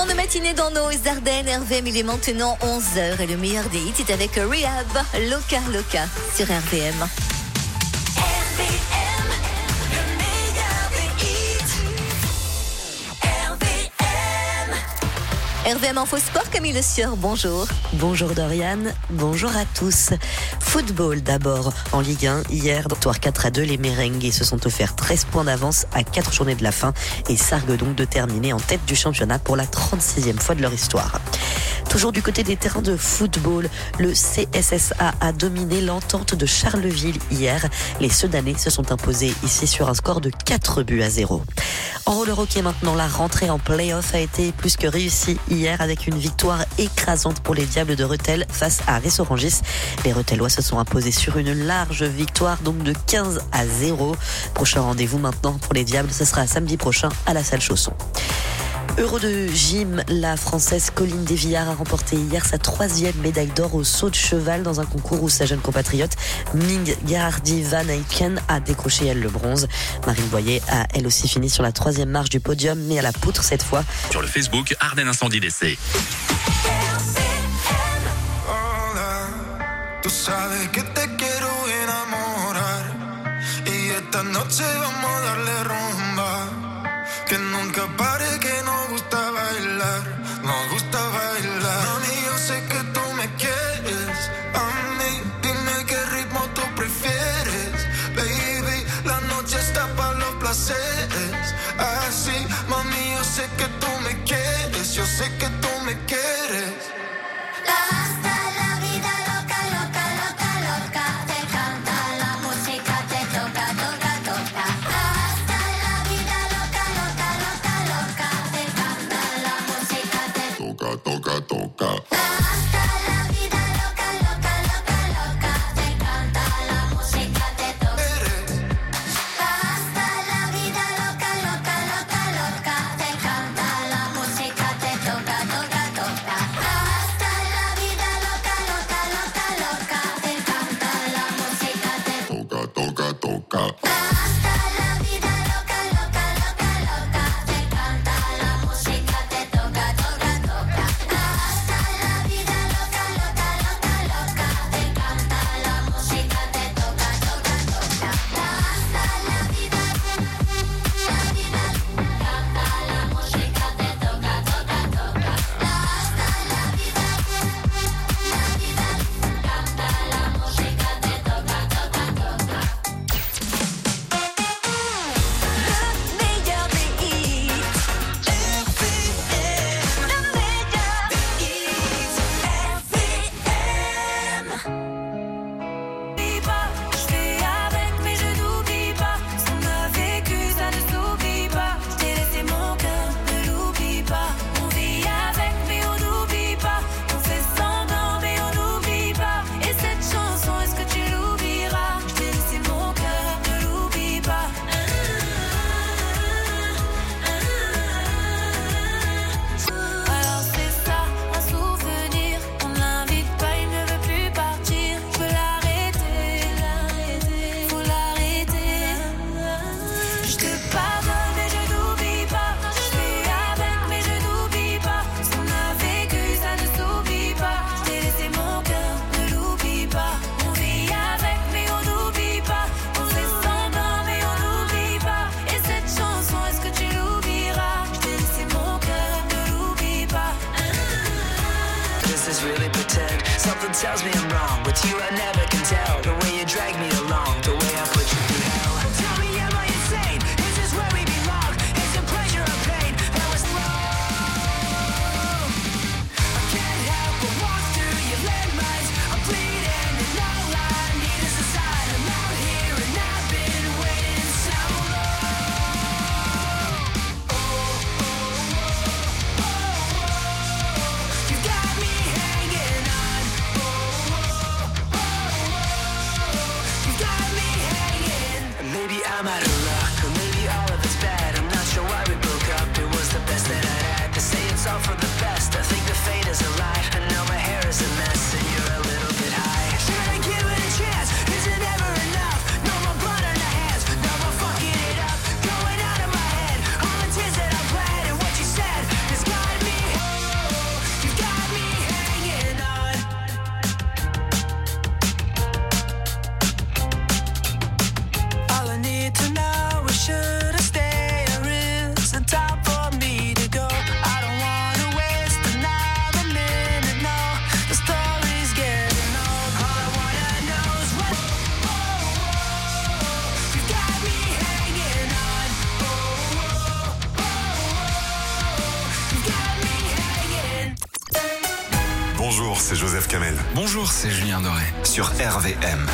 fin de matinée dans nos Ardennes. RVM, il est maintenant 11h et le meilleur des hits est avec Rehab, Loca Loca sur RVM. RVM Info Sport, Camille Le Sieur, bonjour. Bonjour Dorian, bonjour à tous. Football d'abord, en Ligue 1, hier, victoire 4-2, les Merengues se sont offerts 13 points d'avance à 4 journées de la fin et s'arguent donc de terminer en tête du championnat pour la 36e fois de leur histoire. Toujours du côté des terrains de football, le CSSA a dominé l'Entente de Charleville hier. Les Sedanais se sont imposés ici sur un score de 4-0. En roller hockey maintenant, la rentrée en play-off a été plus que réussie hier avec une victoire écrasante pour les Diables de Rethel face à Ris-Orangis. Les Rethelois se sont imposés sur une large victoire donc de 15-0. Prochain rendez-vous maintenant pour les Diables, ce sera samedi prochain à la salle Chausson. Euro de gym, la Française Colline Desvillars a remporté hier sa 3e médaille d'or au saut de cheval dans un concours où sa jeune compatriote Ming Gerhardi Van Eycken a décroché elle le bronze. Marine Boyer a elle aussi fini sur la 3e marche du podium, mais à la poutre cette fois. Sur le Facebook, Ardennes Incendie d'essai. Tú sabes que te quiero enamorar y esta noche vamos a darle rumba que nunca pare, que nos gusta bailar, nos gusta bailar. Mami, yo sé que tú me quieres a mí, dime qué ritmo tú prefieres, baby, la noche está para los placeres, así, mami, yo sé que tú me quieres, yo sé que tú me quieres. Toca, toca. Hasta la vida loca, loca, loca, loca. Te encanta la música, te toca. Hasta la vida loca, loca, loca, loca. Te encanta la música, te toca, toca, toca. Hasta la vida loca, loca, loca, loca. Te encanta la música, te toca, toca, toca. Hasta la vida loca, loca, loca, loca. Te encanta la música, te toca, toca, toca. c'est Joseph Kamel. Bonjour, c'est Julien Doré. Sur RVM.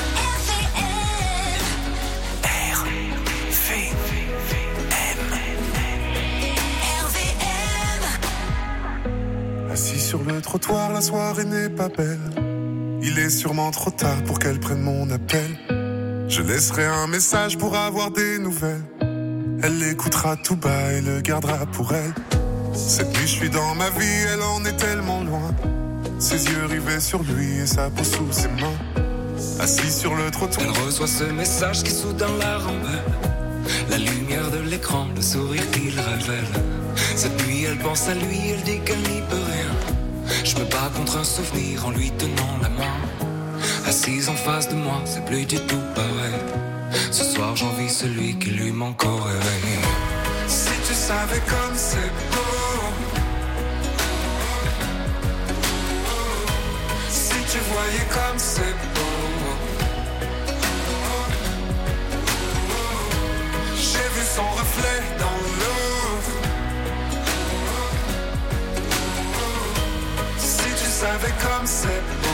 Assis sur le trottoir, la soirée n'est pas belle. Il est sûrement trop tard pour qu'elle prenne mon appel. Je laisserai un message pour avoir des nouvelles. Elle l'écoutera tout bas et le gardera pour elle. Cette nuit je suis dans ma vie, elle en est tellement loin. Ses yeux rivés sur lui et sa peau sous ses mains. Assis sur le trottoir, Elle reçoit ce message qui soudain la rembelle. La lumière de l'écran, le sourire qu'il révèle. Cette nuit elle pense à lui, elle dit qu'elle n'y peut rien. Je me bats contre un souvenir en lui tenant la main. Assise en face de moi, c'est plus du tout pareil. Ce soir j'envie celui qui lui manque au réveil. Si tu savais comme c'est beau, si tu voyais comme c'est beau. J'ai vu son reflet dans l'eau. Si tu savais comme c'est beau.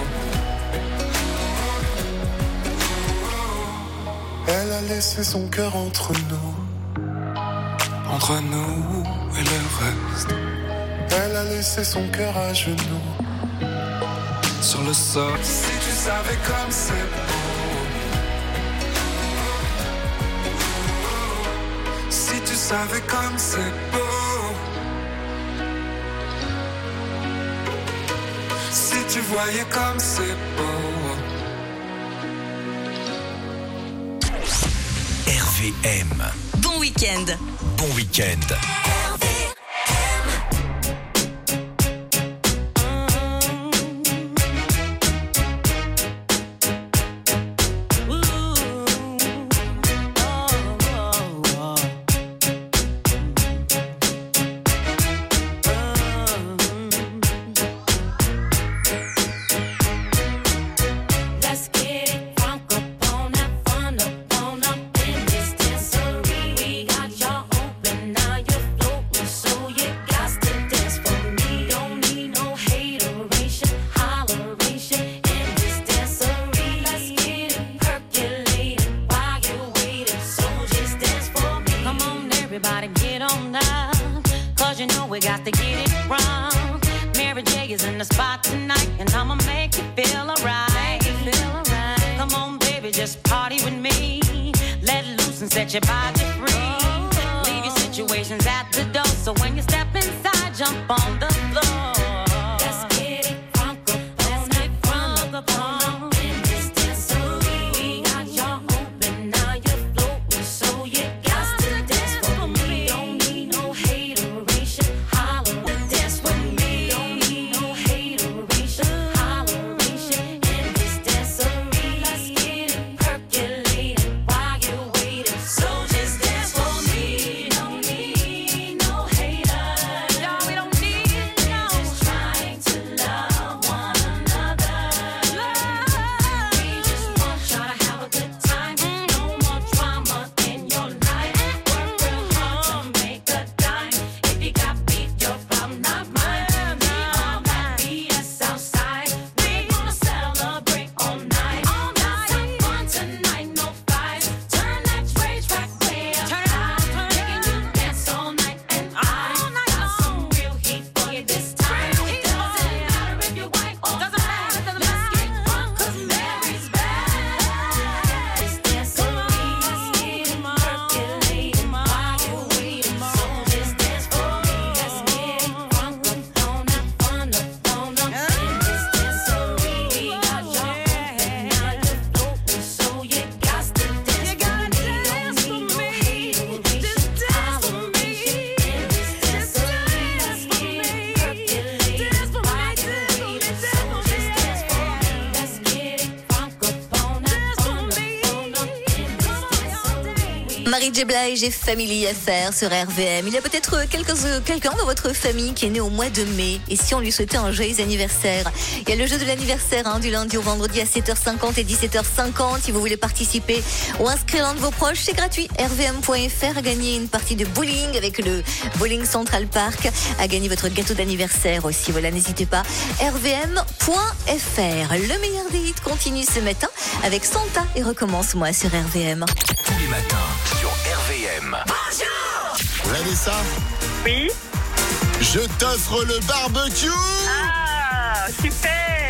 elle a laissé son cœur entre nous. Entre nous et le reste. Elle a laissé son cœur à genoux. Sur le sol. Si tu savais comme c'est beau. Si tu savais comme c'est beau. Si tu voyais comme c'est beau. RVM. Bon week-end. Bon week-end. Marie J. Blige et Family Affaires sur RVM. Il y a peut-être quelqu'un dans votre famille qui est né au mois de mai. Et si on lui souhaitait un joyeux anniversaire? Il y a le jeu de l'anniversaire du lundi au vendredi à 7h50 et 17h50. Si vous voulez participer ou inscrire l'un de vos proches, c'est gratuit. rvm.fr, à gagner une partie de bowling avec le Bowling Central Park. À gagner votre gâteau d'anniversaire aussi. Voilà, n'hésitez pas. rvm.fr. Le meilleur des hits continue ce matin avec Santa et Recommence-moi sur RVM. Tous les matins sur RVM. Vanessa, Oui. je t'offre le barbecue Ah, super.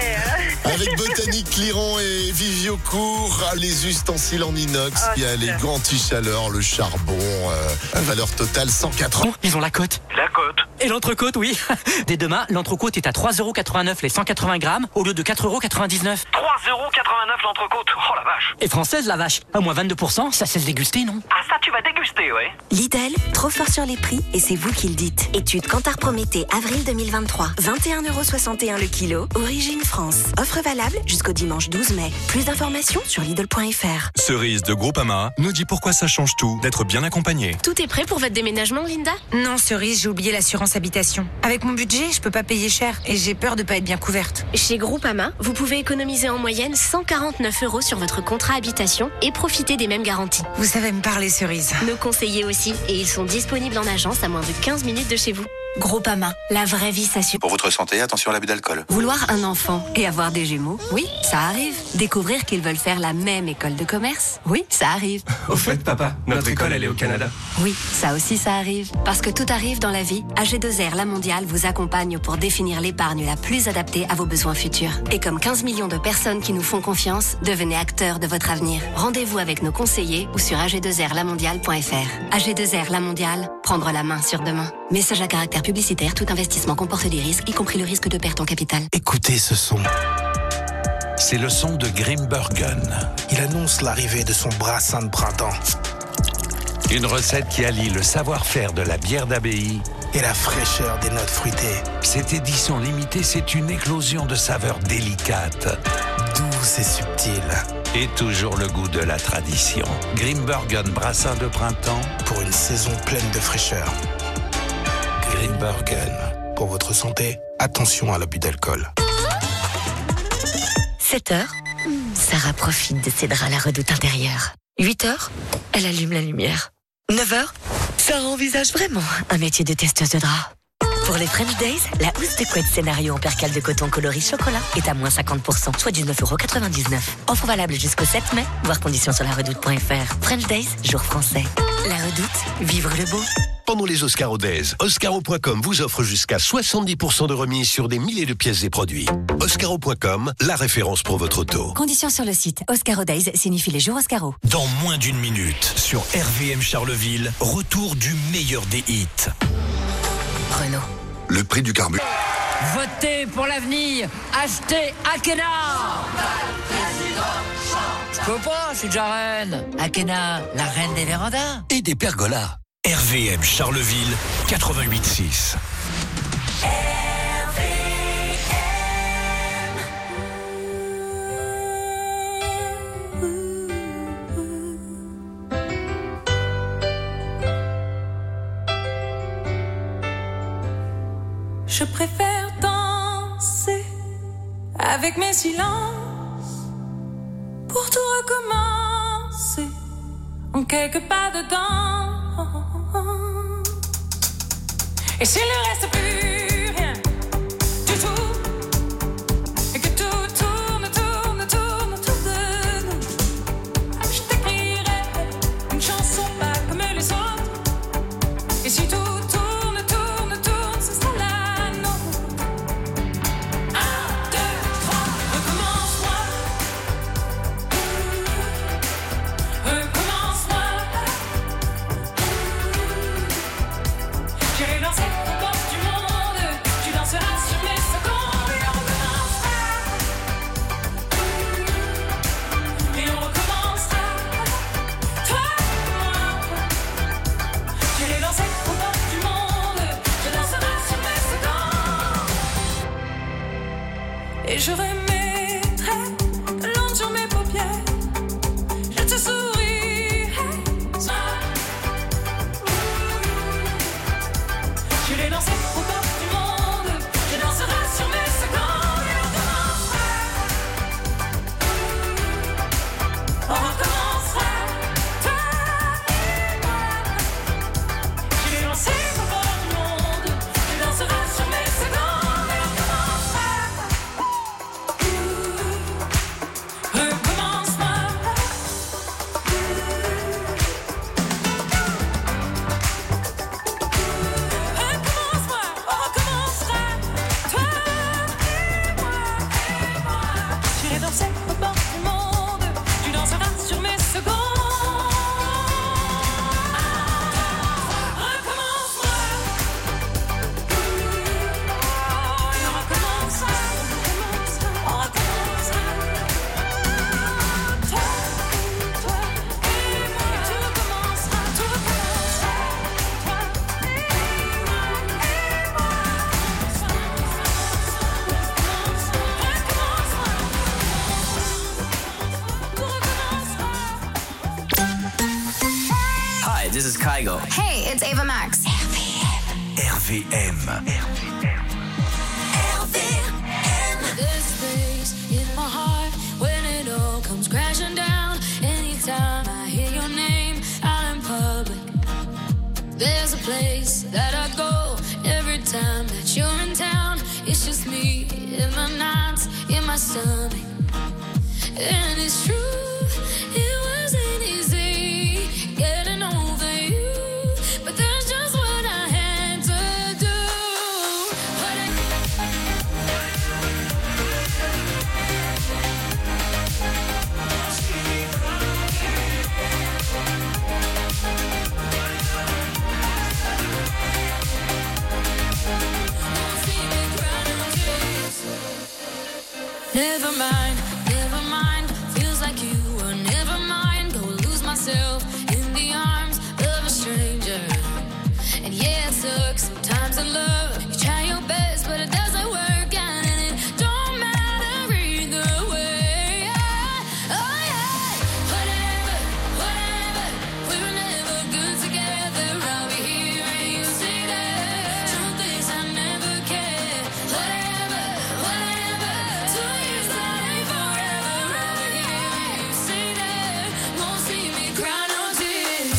avec Botanique Cliron et Viviocourt, les ustensiles en inox, Oh, il y a les super. anti-chaleur, le charbon, valeur totale 104 €. Ils ont la côte. La côte. Et l'entrecôte, oui. Dès demain, l'entrecôte est à 3,89 € les 180 grammes au lieu de 4,99 €. 3,89 € l'entrecôte. Oh la vache. Et française, la vache. À moins 22%, ça cesse déguster, non? Ah ça tu vas déguster, ouais. Lidl, trop fort sur les prix et c'est vous qui le dites. Étude Kantar Prométhée, avril 2023. 21,61 € le kilo, origine France. Offre valable jusqu'au dimanche 12 mai. Plus d'informations sur Lidl.fr. Cerise de Groupama nous dit pourquoi ça change tout d'être bien accompagné. Tout est prêt pour votre déménagement, Linda? Non, Cerise, j'ai oublié l'assurance habitation. Avec mon budget, je peux pas payer cher et j'ai peur de pas être bien couverte. Chez Groupama, vous pouvez économiser en moyenne 149 € sur votre contrat habitation et profiter des mêmes garanties. Vous savez me parler, Cerise. Nos conseillers aussi, et ils sont disponibles en agence à moins de 15 minutes de chez vous. Groupama, la vraie vie s'assure. Pour votre santé, attention à l'abus d'alcool. Vouloir un enfant et avoir des jumeaux, oui, ça arrive. Découvrir qu'ils veulent faire la même école de commerce, oui, ça arrive. Au fait, papa, notre école, elle est au Canada. Oui, ça aussi, ça arrive. Parce que tout arrive dans la vie, AG2R La Mondiale vous accompagne pour définir l'épargne la plus adaptée à vos besoins futurs. Et comme 15 millions de personnes qui nous font confiance, devenez acteurs de votre avenir. Rendez-vous avec nos conseillers ou sur ag2rlamondiale.fr. AG2R La Mondiale, prendre la main sur demain. Message à caractère publicitaire, tout investissement comporte des risques, y compris le risque de perte en capital. Écoutez ce son. C'est le son de Grimbergen. Il annonce l'arrivée de son brassin de printemps. Une recette qui allie le savoir-faire de la bière d'abbaye et la fraîcheur des notes fruitées. Cette édition limitée, c'est une éclosion de saveurs délicates. Douce et subtile. Et toujours le goût de la tradition. Grimbergen brassin de printemps. Pour une saison pleine de fraîcheur. Grimbergen. Pour votre santé, attention à l'abus d'alcool. 7h, Sarah profite de ses draps à la redoute intérieure. 8h, elle allume la lumière. 9h, Sarah envisage vraiment un métier de testeuse de draps. Pour les French Days, la housse de couette scénario en percale de coton coloris chocolat est à moins 50%, soit 19,99 €. Offre valable jusqu'au 7 mai, voir conditions sur laredoute.fr. French Days, jour français. La Redoute, vivre le beau. Pendant les Oscaro Days, Oscaro.com vous offre jusqu'à 70% de remise sur des milliers de pièces et produits. Oscaro.com, la référence pour votre auto. Conditions sur le site. Oscaro Days signifie les jours Oscaro. Dans moins d'une minute, sur RVM Charleville, retour du meilleur des hits. Renault. Le prix du carburant. Votez pour l'avenir. Achetez Akena. Je peux pas, je suis déjà reine. Akena, la reine des vérandas. Et des pergolas. RVM Charleville, 88.6. Je préfère danser avec mes silences pour tout recommencer en quelques pas dedans. Et s'il ne reste plus rien du tout, et que tout tourne autour de nous, je t'écrirai une chanson pas comme les autres. Et si tout tourne, ce sera la nôtre. 1, 2, 3, recommence-moi. Recommence-moi. J'irai danser aux portes du monde. this is Kygo. Hey, it's Ava Max. RVM. There's space in my heart when it all comes crashing down. Anytime I hear your name out in public, there's a place that I go every time that you're in town. It's just me in the nights in my stomach, and it's true. It wasn't easy getting over you, but that's just what I had to do. Never mind, feels like you were never mine. Go lose myself in the arms of a stranger. And yeah, it sucks sometimes in love. You try your best, but it doesn't work out, and it don't matter either way. Oh yeah, whatever, we were never good together. I'll be here and you see that. Truth is I never cared. Whatever, 2 years that ain't forever. I'll be here and you see that. Won't see me cry no tears.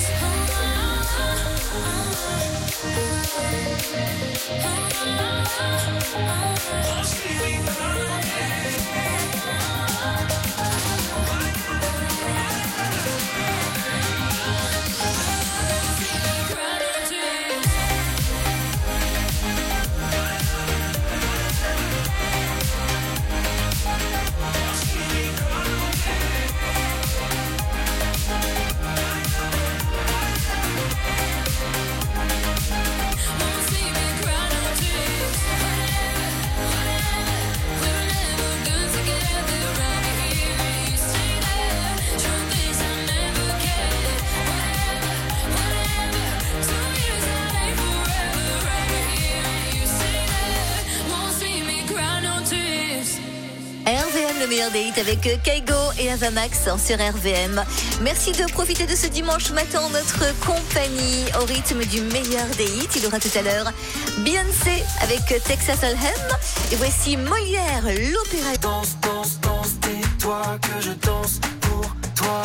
RVM, le meilleur des hits avec Kygo et Ava Max sur RVM. Merci de profiter de ce dimanche matin en notre compagnie au rythme du meilleur des hits. Il y aura tout à l'heure Beyoncé avec Texas Hold'em. Et voici Molière, l'opéra. Danse, danse, danse, dis-toi que je danse pour toi.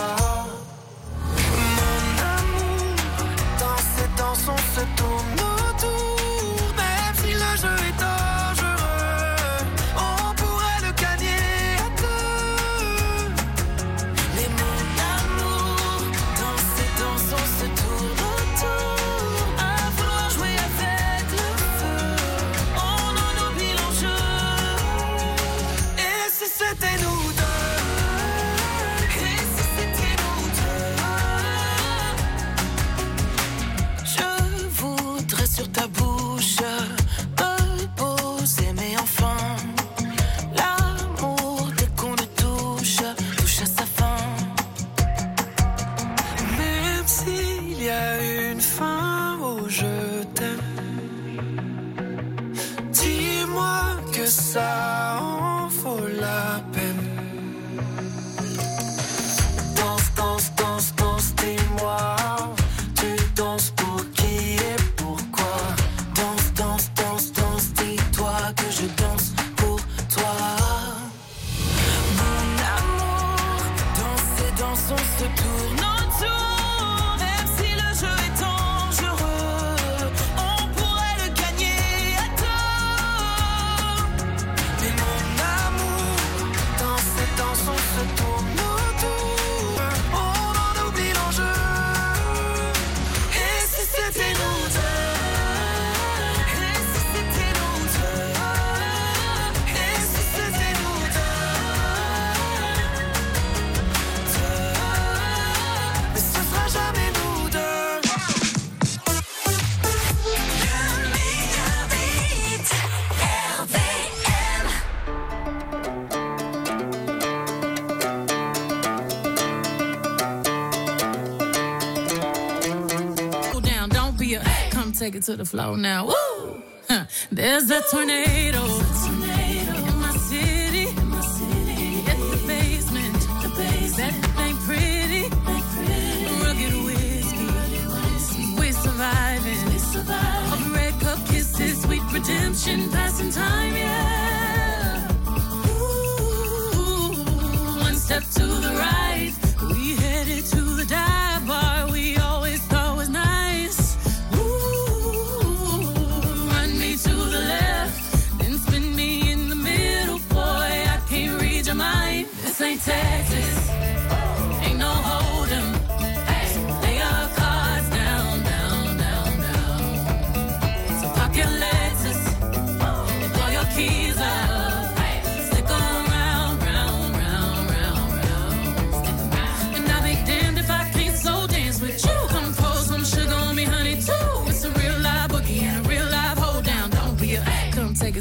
Mon amour, dans ces danses on se tourne autour. Même si le jeu est dangereux, on pourrait le gagner à deux. Mais mon amour, dans ces danses on se tourne autour. À vouloir jouer avec le feu, on en oublie l'enjeu. Et si c'était nous deux? Sur ta bouche, me poser, mais enfin, l'amour, dès qu'on le touche à sa fin. Même s'il y a une fin au je t'aime, dis-moi que ça en vaut la peine. Danse, danse, danse, danse, dis-moi, tu danses pour qui et que je danse pour toi. Mon amour, dans ces danses on se tourne autour. Même si le jeu est dangereux, on pourrait le gagner à deux. Mais mon amour, dans ces danses on se tourne autour. On en oublie l'enjeu. Et si c'était nous deux? Take it to the floor now. Woo! Huh. There's a tornado in my city. At the basement. That ain't pretty. Rugged whiskey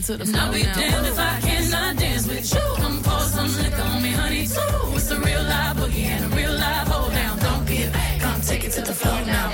to the floor. I'll be damned if I cannot dance with you. Come pour some liquor on me, honey, too. It's a real live boogie and a real live hold down. Don't be a come take it to the floor now.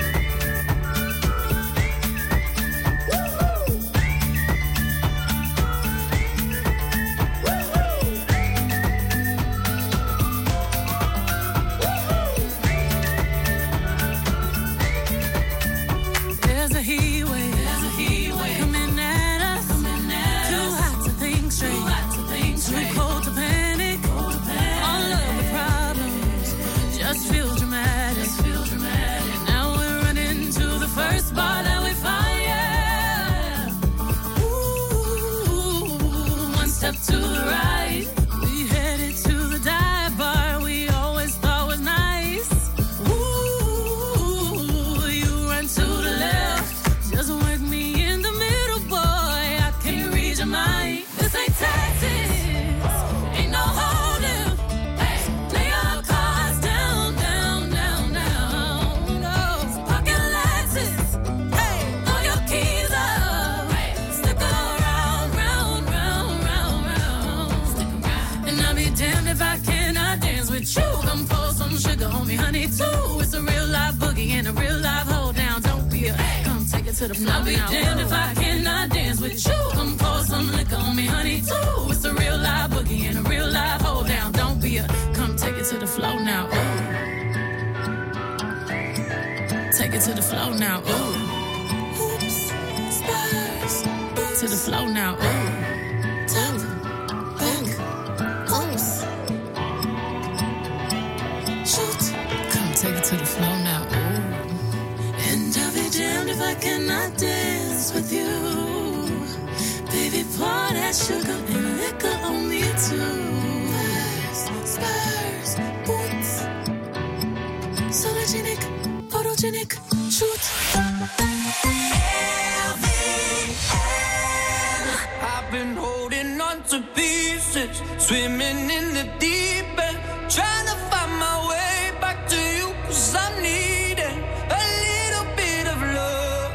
To the right, we headed to the dive bar we always thought was nice. Ooh, you run to the left, just work me in the middle, boy. I can't read your mind. This ain't Texas, ain't no holding. Lay your cards down, down, down, down. No, pocket Lexus, hey, throw your keys up, stick around, round, round, round. And I'll be damned if I cannot dance with you. Come pour some sugar on me, honey, too. It's a real live boogie and a real live hold down. Don't be a come take it to the floor. I'll be damned if I cannot dance with you. Come pour some liquor on me, honey, too. It's a real live boogie and a real live hold down. Don't be a come take it to the floor now. Ooh. Take it to the floor now. Ooh. Oops, spurs. To the floor now. Ooh. Take it to the floor now, ooh. And I'll be damned if I cannot dance with you. Baby, pour that sugar and liquor on me too. Spurs, boots, sologenic, photogenic, shoot. I've been holding on to pieces, swimming in the deep end, trying to find my way back to you. 'Cause I'm needing a little bit of love,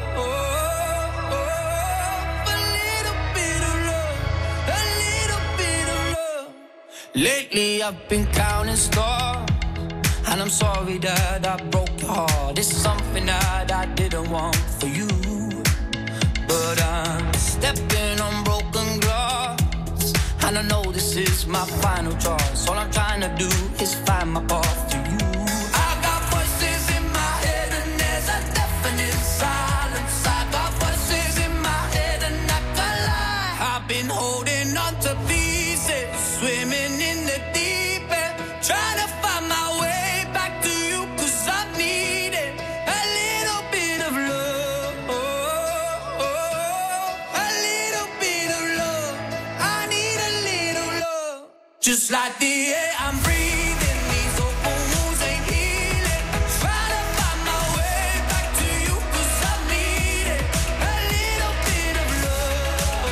a little bit of love, a little bit of love. Lately I've been counting stars, and I'm sorry that I broke your heart. It's something that I didn't want for you, but I'm stepping on broken glass, and I know this is my final choice. All I'm trying to do is find my path to you. Been holding on to pieces, swimming in the deep end, trying to find my way back to you. 'Cause I needed a little bit of love, a little bit of love. I need a little love, just like the air I'm breathing. These open wounds ain't healing. Trying to find my way back to you. 'Cause I needed a little bit of love.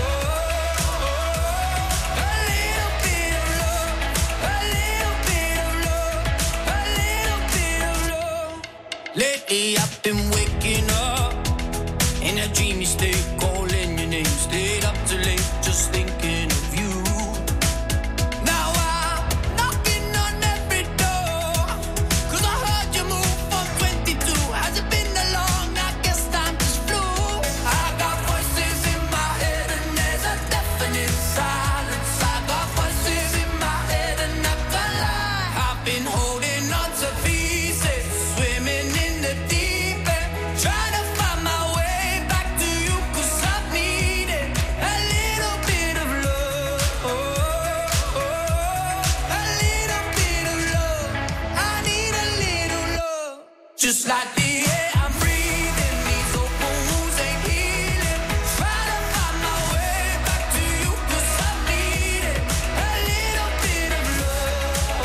Lately I've been waking up in a dreamy state, calling your name, stayed up too late, just thinking of you. Now I'm knocking on every door, 'cause I heard you move from 22. Has it been that long? I guess time just flew. I got voices in my head and there's a definite silence. I got voices in my head and I can't lie. I've been holding on to pieces, swimming in the deep end, trying to find my way back to you. 'Cause I've needed a little bit of love, a little bit of love. I need a little love, just like the air I'm breathing. These open wounds ain't healing. Trying to find my way back to you. 'Cause I've needed a little bit of love,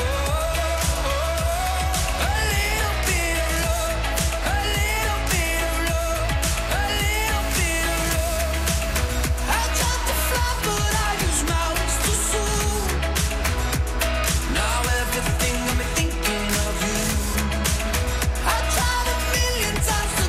a little bit of love, a little bit of love, a little bit of love. I tried to fly but I use my wings too soon. Now everything I'm thinking of you. I tried a million times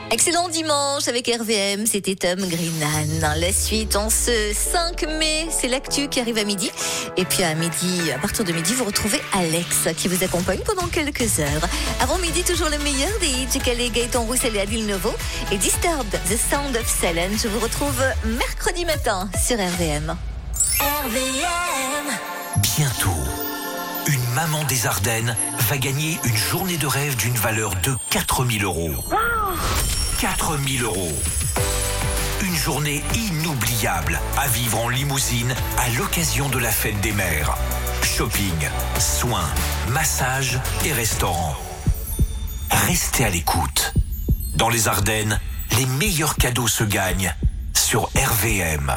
Excellent dimanche avec RVM, c'était Tom Greenan. La suite en ce 5 mai, c'est l'actu qui arrive à midi. Et puis à partir de midi, vous retrouvez Alex qui vous accompagne pendant quelques heures. Avant midi, toujours le meilleur des hits, Calais, Gaëtan Roussel et Adil Novo. Et Disturbed, The Sound of Silence. Je vous retrouve mercredi matin sur RVM. RVM. Bientôt, une maman des Ardennes va gagner une journée de rêve d'une valeur de 4 000 €. 4 000 €. Une journée inoubliable à vivre en limousine à l'occasion de la fête des mères. Shopping, soins, massages et restaurants. Restez à l'écoute. Dans les Ardennes, les meilleurs cadeaux se gagnent sur RVM.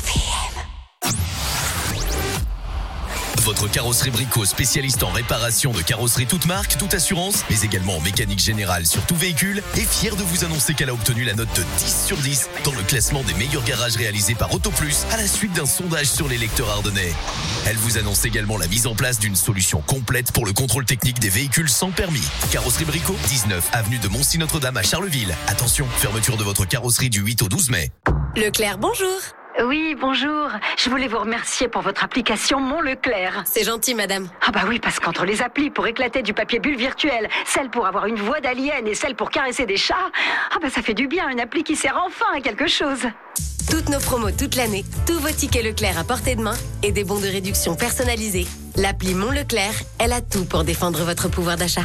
Votre carrosserie Brico, spécialiste en réparation de carrosserie toute marque, toute assurance, mais également en mécanique générale sur tout véhicule, est fière de vous annoncer qu'elle a obtenu la note de 10 sur 10 dans le classement des meilleurs garages réalisés par AutoPlus à la suite d'un sondage sur les lecteurs ardennais. Elle vous annonce également la mise en place d'une solution complète pour le contrôle technique des véhicules sans permis. Carrosserie Brico, 19 avenue de Moncy-Notre-Dame à Charleville. Attention, fermeture de votre carrosserie du 8 au 12 mai. Leclerc, bonjour. Oui, bonjour. Je voulais vous remercier pour votre application Mon Leclerc. C'est gentil, madame. Ah bah oui, parce qu'entre les applis pour éclater du papier bulle virtuel, celle pour avoir une voix d'alien et celle pour caresser des chats, ah bah ça fait du bien, une appli qui sert enfin à quelque chose. Toutes nos promos toute l'année, tous vos tickets Leclerc à portée de main et des bons de réduction personnalisés. L'appli Mon Leclerc, elle a tout pour défendre votre pouvoir d'achat.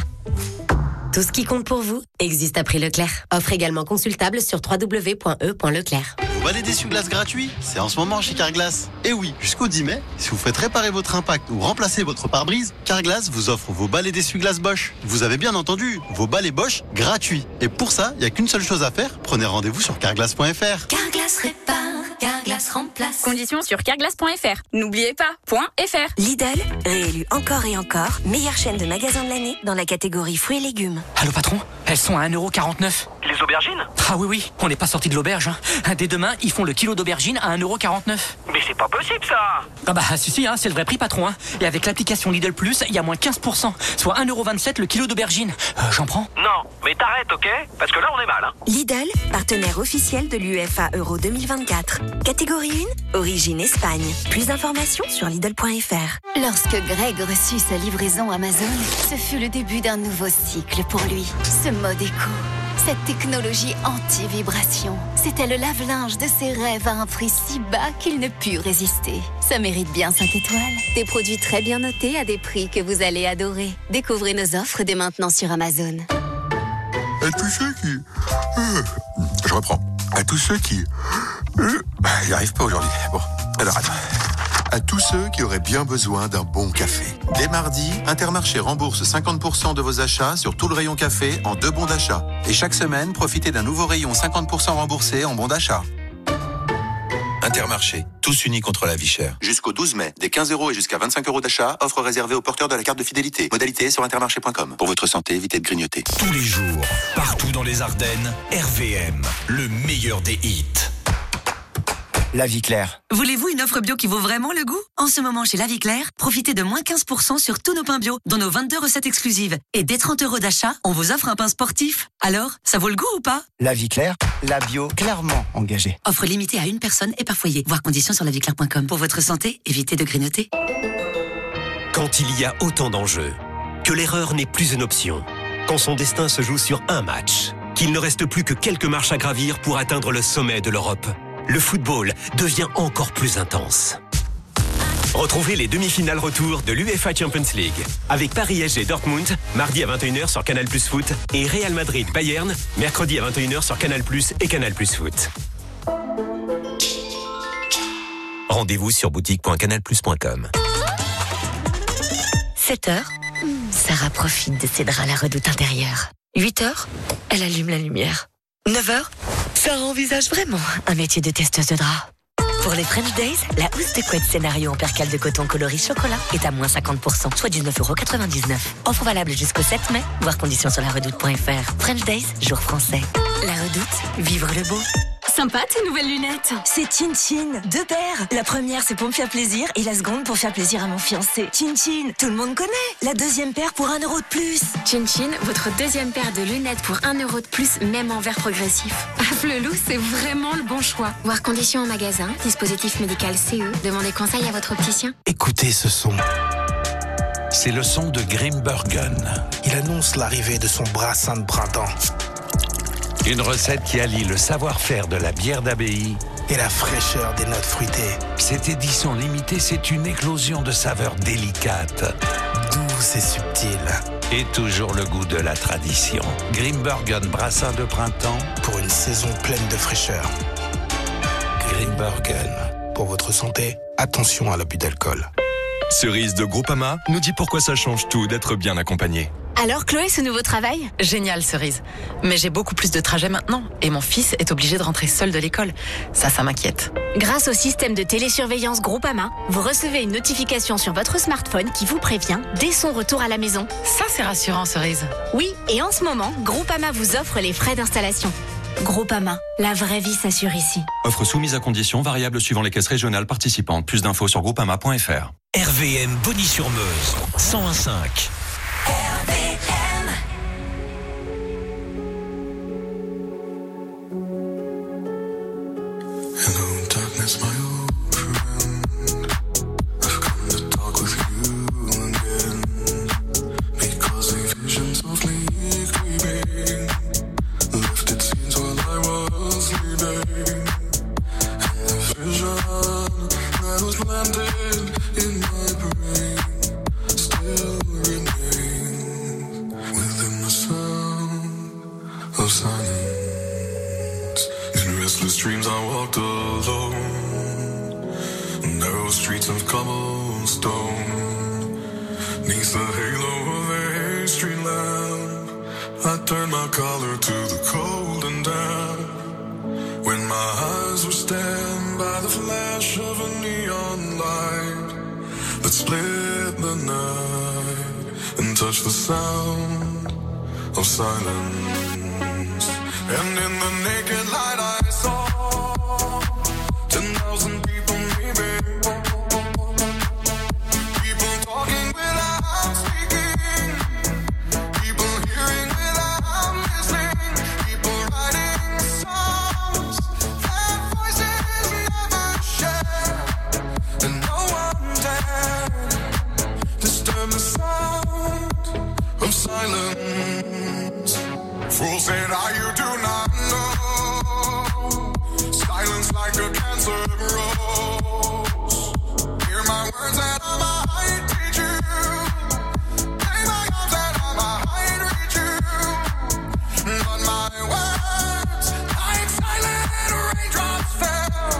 Tout ce qui compte pour vous existe à prix Leclerc. Offre également consultable sur www.e.leclerc. Vous balai d'essuie-glace gratuit, c'est en ce moment chez Carglass. Et oui, jusqu'au 10 mai, si vous faites réparer votre impact ou remplacer votre pare-brise, Carglass vous offre vos balais d'essuie-glace Bosch. Vous avez bien entendu, vos balais Bosch gratuits. Et pour ça, il n'y a qu'une seule chose à faire, prenez rendez-vous sur carglass.fr. Carglass répare, Carglass remplace. Conditions sur carglass.fr. N'oubliez pas, .fr. Lidl, réélu encore et encore, meilleure chaîne de magasins de l'année dans la catégorie fruits et légumes. Allô patron, elles sont à 1,49 €. Les aubergines? Ah oui, on n'est pas sorti de l'auberge. Dès demain, ils font le kilo d'aubergine à 1,49 €. Mais c'est pas possible ça! Ah bah si, c'est le vrai prix patron. Et avec l'application Lidl Plus, il y a moins 15%, soit 1,27 € le kilo d'aubergine. J'en prends? Non, mais t'arrêtes, ok? Parce que là on est mal. Lidl, partenaire officiel de l'UEFA Euro 2024. Catégorie 1, origine Espagne. Plus d'informations sur Lidl.fr. Lorsque Greg reçut sa livraison Amazon, ce fut le début d'un nouveau cycle pour lui. Ce mode éco, cette technologie anti-vibration, c'était le lave-linge de ses rêves à un prix si bas qu'il ne put résister. Ça mérite bien 5 étoiles. Des produits très bien notés à des prix que vous allez adorer. Découvrez nos offres dès maintenant sur Amazon. À tous ceux qui... Je reprends. À tous ceux qui... J'y arrive pas aujourd'hui. Bon, alors attends. À tous ceux qui auraient bien besoin d'un bon café. Dès mardi, Intermarché rembourse 50% de vos achats sur tout le rayon café en 2 bons d'achat. Et chaque semaine, profitez d'un nouveau rayon 50% remboursé en bons d'achat. Intermarché, tous unis contre la vie chère. Jusqu'au 12 mai, des 15 € et jusqu'à 25 € d'achat, offre réservée aux porteurs de la carte de fidélité. Modalité sur intermarché.com. Pour votre santé, évitez de grignoter. Tous les jours, partout dans les Ardennes, RVM, le meilleur des hits. La Vie Claire. Voulez-vous une offre bio qui vaut vraiment le goût? En ce moment, chez La Vie Claire, profitez de moins 15% sur tous nos pains bio, dont nos 22 recettes exclusives. Et dès 30 € d'achat, on vous offre un pain sportif. Alors, ça vaut le goût ou pas? La Vie Claire, la bio clairement engagée. Offre limitée à une personne et par foyer. Voir conditions sur laviclaire.com. Pour votre santé, évitez de grignoter. Quand il y a autant d'enjeux, que l'erreur n'est plus une option, quand son destin se joue sur un match, qu'il ne reste plus que quelques marches à gravir pour atteindre le sommet de l'Europe, le football devient encore plus intense. Retrouvez les demi-finales retour de l'UEFA Champions League avec Paris SG Dortmund, mardi à 21h sur Canal+ Foot et Real Madrid Bayern, mercredi à 21h sur Canal+ et Canal+ Foot. Rendez-vous sur boutique.canalplus.com. 7h, Sarah profite de ses draps à la redoute intérieure. 8h, elle allume la lumière. 9h, Sarah envisage vraiment un métier de testeuse de draps. Pour les French Days, la housse de couette scénario en percale de coton coloris chocolat est à moins 50%, soit 19,99 €. Offre valable jusqu'au 7 mai, voir conditions sur laredoute.fr. French Days, jour français. La Redoute, vivre le beau. Sympa tes nouvelles lunettes. C'est Chin Chin, 2 paires. La première, c'est pour me faire plaisir et la seconde pour faire plaisir à mon fiancé. Chin Chin, tout le monde connaît. La deuxième paire pour 1 euro de plus. Chin Chin, votre deuxième paire de lunettes pour 1 euro de plus, même en verre progressif. À Flelou, c'est vraiment le bon choix. Voir conditions en magasin, dispositif médical CE. Demandez conseil à votre opticien. Écoutez ce son. C'est le son de Grimbergen. Il annonce l'arrivée de son brassin de printemps. Une recette qui allie le savoir-faire de la bière d'abbaye et la fraîcheur des notes fruitées. Cette édition limitée, c'est une éclosion de saveurs délicates, douces et subtiles. Et toujours le goût de la tradition. Grimbergen brassin de printemps pour une saison pleine de fraîcheur. Grimbergen. Pour votre santé, attention à l'abus d'alcool. Cerise de Groupama nous dit pourquoi ça change tout d'être bien accompagné. Alors Chloé, ce nouveau travail? Génial, Cerise. Mais j'ai beaucoup plus de trajets maintenant et mon fils est obligé de rentrer seul de l'école. Ça m'inquiète. Grâce au système de télésurveillance Groupama, vous recevez une notification sur votre smartphone qui vous prévient dès son retour à la maison. Ça, c'est rassurant, Cerise. Oui, et en ce moment, Groupama vous offre les frais d'installation. Groupama, la vraie vie s'assure ici. Offre soumise à conditions variables suivant les caisses régionales participantes. Plus d'infos sur groupama.fr. RVM Bonny-sur-Meuse, 101.5. Hello, darkness, my old friend. I've come to talk with you again. Because a vision softly creeping lifted scenes while I was sleeping. And the vision that was planted in my brain still remains within the sound of silence. In restless dreams I walked alone, narrow streets of cobblestone, neath the halo of a street lamp. I turned my collar to the cold and damp, when my eyes were stabbed by the flash of a neon light that split the night and touched the sound of silence. And in the naked light I saw 10,000 people maybe, people talking without speaking, people hearing without listening, people writing songs that voices never share, and no one dared disturb the sound of silence. Fool said, you do not know. Silence like a cancer grows. Hear my words that I might teach you. Play my arms that I might reach you. But my words, like silent raindrops fell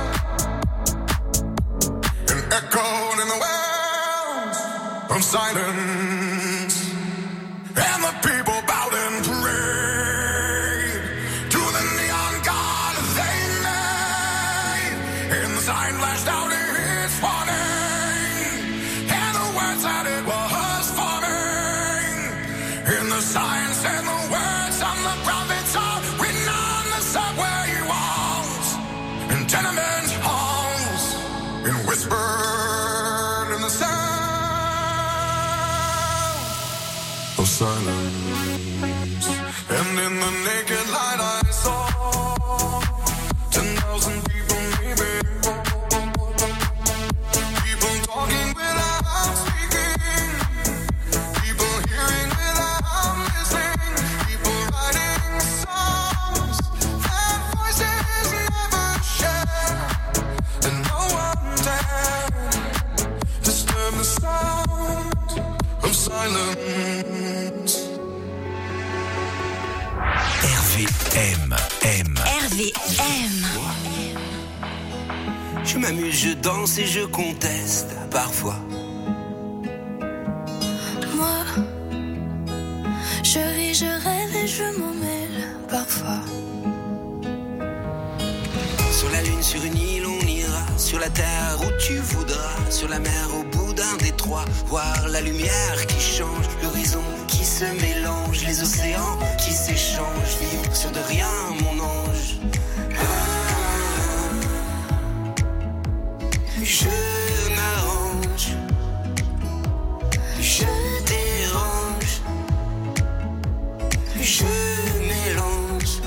and echoed in the wells of silence. And the people bowed and prayed to the neon god they made. And the sign flashed out its warning, and the words that it was forming. And the signs and the words on the prophets are written on the subway walls and tenement halls, and whispered in the sound of silence. And in the naked light I saw 10,000 people maybe, people talking without speaking, people hearing without listening, people writing songs that voices never share, and no one dared disturb the sound of silence. RVM. RVM. Je m'amuse, je danse et je conteste parfois. Moi, je vis, je rêve et je m'en mêle parfois. Sur la lune, sur une île, on ira. Sur la terre où tu voudras. Sur la mer, au bout d'un détroit. Voir la lumière qui change, l'horizon qui se mélange, les océans qui s'échangent. Vivre sur de rien, mon ange. Ah. je mélange.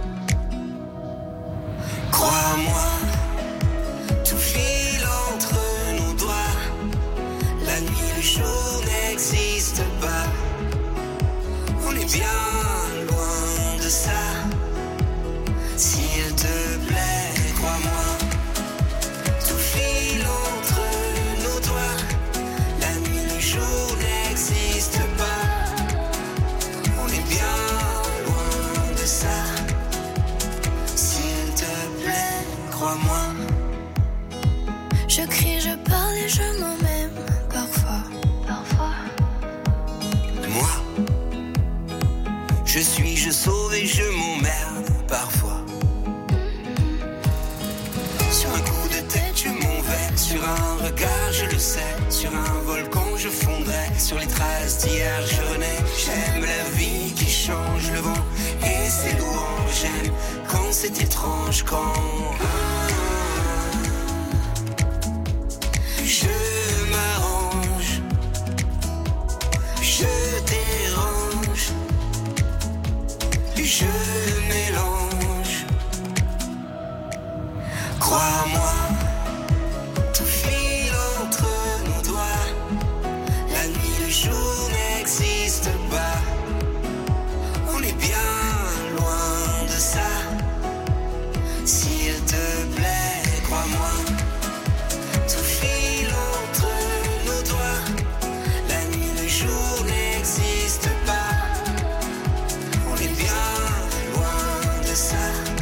Crois-moi, tout file entre nos doigts. La nuit, le jour n'existe pas. On est bien loin de ça. S'il te plaît, crois-moi, tout file entre nos doigts. La nuit, le jour n'existe pas. On est bien loin de ça. S'il te plaît, crois-moi. Je crie, je parle et je m'en même parfois. Moi, je suis, je sauve et je m'emmerde parfois. Sur un coup de tête, je m'en vais. Sur un regard, je le sais. Sur un volcan, je fondrai. Sur les traces d'hier, je renais. J'aime la vie qui change le vent et ses louanges. J'aime quand c'est étrange, quand je m'arrange, je dérange, je mélange. Crois-moi, tout file entre nos doigts. La nuit, le jour n'existe pas. On est bien loin de ça. S'il te plaît, crois-moi, tout file entre nos doigts. La nuit, le jour n'existe pas. On est bien loin de ça.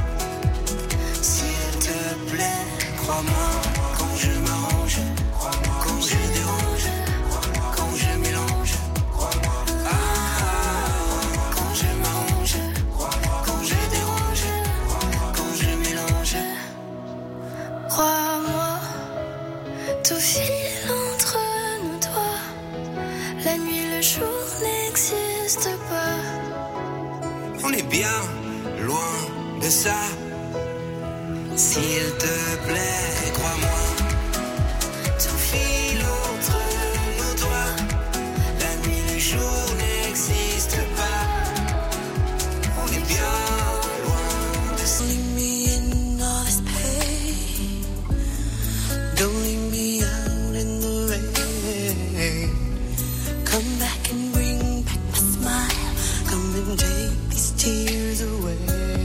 S'il te plaît, crois-moi, quand je m'arrange, quand je dérange, quand je mélange. Quand je m'arrange, quand je dérange, quand je mélange. Crois-moi, tout file entre nos doigts. La nuit, le jour n'existe pas. On est bien loin de ça. S'il te plaît, crois-moi, tout file entre nos doigts. La nuit, le jour n'existe pas. On est bien loin de ça. Don't leave me in all this pain. Don't leave me out in the rain. Come back and bring back my smile. Come and take these tears away.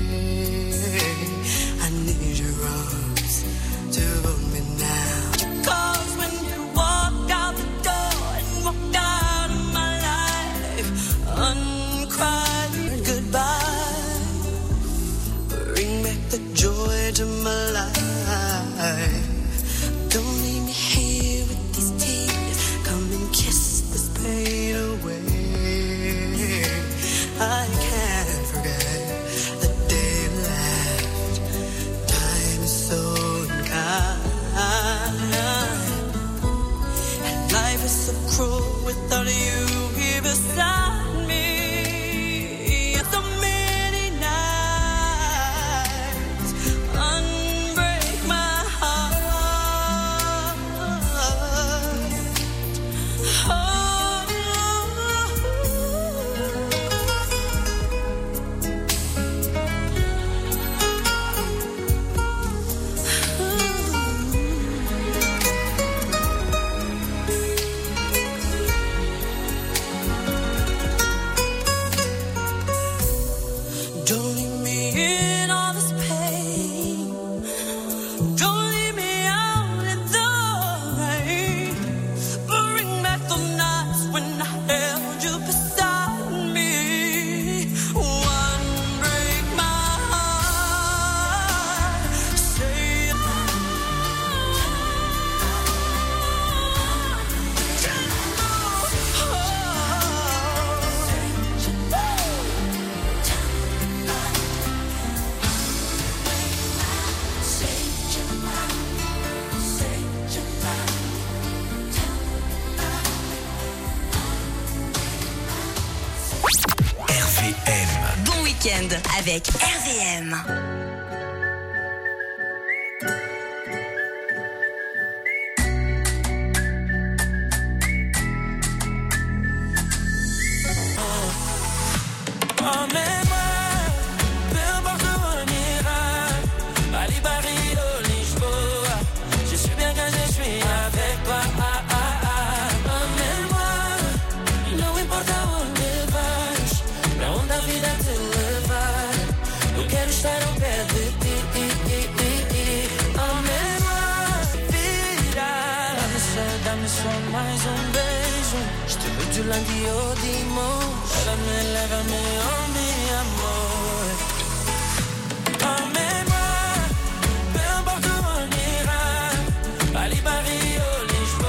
I need your arms to hold me now. 'Cause when you walked out the door and walked out of my life, uncried goodbye, bring back the joy to my life. Don't leave me here with these tears. Come and kiss this pain away. I can't forget the day you left. Time is so unkind, and life is so cruel without you here beside me. So many nights unbreak my heart. Don't leave me in all this pain. Don't leave me out in the rain. Bring back the nights when I held you beside me. One break my heart. Say RVM. Bon week-end avec RVM. Amen. du lundi au dimanche. Lèvame, oh mi amor.